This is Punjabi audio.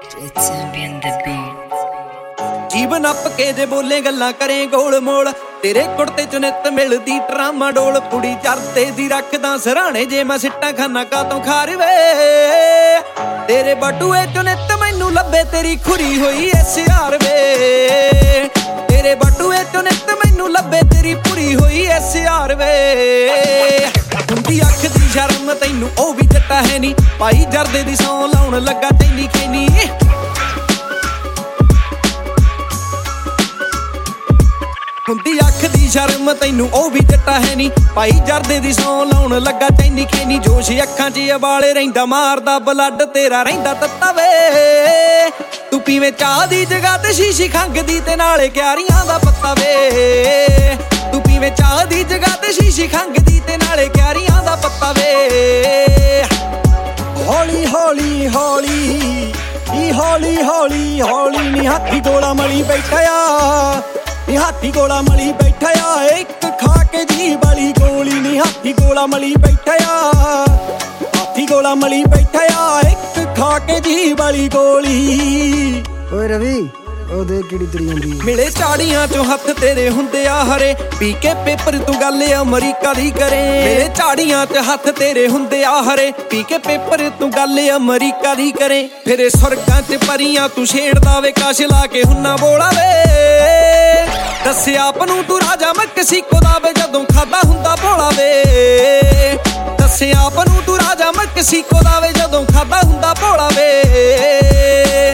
ਜੀਵਨ ਅੱਪ ਕੇ ਜੇ ਬੋਲੇ ਗੱਲਾਂ ਕਰੇ ਗੋਲ ਮੋਲ ਤੇਰੇ ਕੁੜਤੇ ਚ ਨਿੱਤ ਮਿਲਦੀ ਟਰਾਮਾ ਡੋਲ ਕੁੜੀ ਚਰਤੇ ਦੀ ਰੱਖਦਾ ਸਰਾਣੇ ਜੇ ਮੈਂ ਸਿੱਟਾਂ ਖਾਨਾ ਕਾਤੋਂ ਖਾਰਵੇ ਤੇਰੇ ਬਟੂਏ ਚ ਨਿੱਤ ਮੈਨੂੰ ਲੱਭੇ ਤੇਰੀ ਖੁਰੀ ਹੋਈ ਐ ਯਾਰ ਵੇ ਤੇਰੇ ਬਟੂਏ ਚ ਨਿੱਤ ਮੈਨੂੰ ਲੱਭੇ ਤੇਰੀ ਪੂਰੀ ਹੋਈ ਐ ਯਾਰ ਵੇ ਹੁੰਦੀ ਅੱਖ ਦੀ ਸ਼ਰਮ ਤੈਨੂੰ ਉਹ ਵੀ ਜੱਟਾ ਹੈ ਨੀ ਭਾਈ ਜਰਦੇ ਦੀ ਸੌਂ ਲਾਉਣ ਲੱਗਾ ਤੈਨੀ ਖੈਨੀ ਹੁੰਦੀ ਅੱਖ ਦੀ ਸ਼ਰਮ ਤੈਨੂੰ ਉਹ ਵੀ ਜੱਟਾ ਹੈ ਨੀ ਭਾਈ ਜਰਦੇ ਦੀ ਸੌਂ ਲਾਉਣ ਲੱਗਾ ਤੈਨੀ ਖੈਨੀ ਜੋਸ਼ ਅੱਖਾਂ 'ਚ ਉਬਾਲੇ ਰਹਿੰਦਾ ਮਾਰਦਾ ਬਲੱਡ ਤੇਰਾ ਰਹਿੰਦਾ ਤੱਤਾ ਵੇ ਤੂੰ ਪੀਵੇਂ ਚਾਹ ਦੀ ਜਗ੍ਹਾ ਤੇ ਸ਼ੀਸ਼ੀ ਖੰਗਦੀ ਤੇ ਨਾਲੇ ਕਿਆਰੀਆਂ ਦਾ ਪੱਤਾ ਵੇ ਤੂੰ ਪੀਵੇਂ ਚਾਹ ਦੀ ਜਗ੍ਹਾ ਤੇ ਸ਼ੀਸ਼ੀ ਖੰਗਦੀ ਤੇ ਨਾਲੇ ਕਿਆਰੀਆਂ ਦਾ ਪੱਤਾ ਵੇ ਹੌਲੀ ਹੌਲੀ ਹੌਲੀ ਹੌਲੀ ਹੌਲੀ ਹੌਲੀ ਨੀ ਹਾਥੀ ਗੋਲਾ ਮਲੀ ਬੈਠਾ ਆ ਨੀ ਹਾਥੀ ਗੋਲਾ ਮਲੀ ਬੈਠਾ ਆ ਇੱਕ ਖਾ ਕੇ ਜੀ ਵਾਲੀ ਗੋਲੀ ਨੀ ਹਾਥੀ ਗੋਲਾ ਮਲੀ ਬੈਠਾ ਆ ਹਾਥੀ ਗੋਲਾ ਮਲੀ ਬੈਠਾ ਆ ਇੱਕ ਖਾ ਕੇ ਜੀ ਵਾਲੀ ਗੋਲੀ ਓਏ ਰਵੀ ਉਹ ਦੇ ਕਿਹੜੀ ਤਰੀ ਹੁੰਦੀ ਮਿਲੇ ਝਾੜੀਆਂ ਚੋਂ ਹੱਥ ਤੇਰੇ ਹੁੰਦੇ ਆ ਹਰੇ ਪੀ ਕੇ ਪੇਪਰ ਤੂੰ ਗੱਲ ਅਮਰੀਕਾ ਦੀ ਕਰੇ ਮਿਲੇ ਝਾੜੀਆਂ ਚ ਹੱਥ ਤੇਰੇ ਹੁੰਦੇ ਆ ਹਰੇ ਪੀ ਕੇ ਪੇਪਰ ਤੂੰ ਗੱਲ ਅਮਰੀਕਾ ਦੀ ਕਰੇ ਫਿਰੇ ਸੁਰਗਾਂ ਚ ਪਰੀਆਂ ਤੂੰ ਛੇੜਦਾ ਵੇ ਕਾਸ਼ ਲਾ ਕੇ ਹੁੰਨਾ ਬੋਲਾ ਵੇ ਦੱਸਿਆ ਆਪ ਨੂੰ ਤੂੰ ਰਾਜਾ ਮੈਕਸੀਕੋ ਦਾ ਵੇ ਜਦੋਂ ਖਾਦਾ ਹੁੰਦਾ ਭੋਲਾ ਵੇ ਦੱਸਿਆ ਆਪ ਨੂੰ ਤੂੰ ਰਾਜਾ ਮੈਕਸੀਕੋ ਦਾ ਵੇ ਜਦੋਂ ਖਾਦਾ ਹੁੰਦਾ ਭੋਲਾ ਵੇ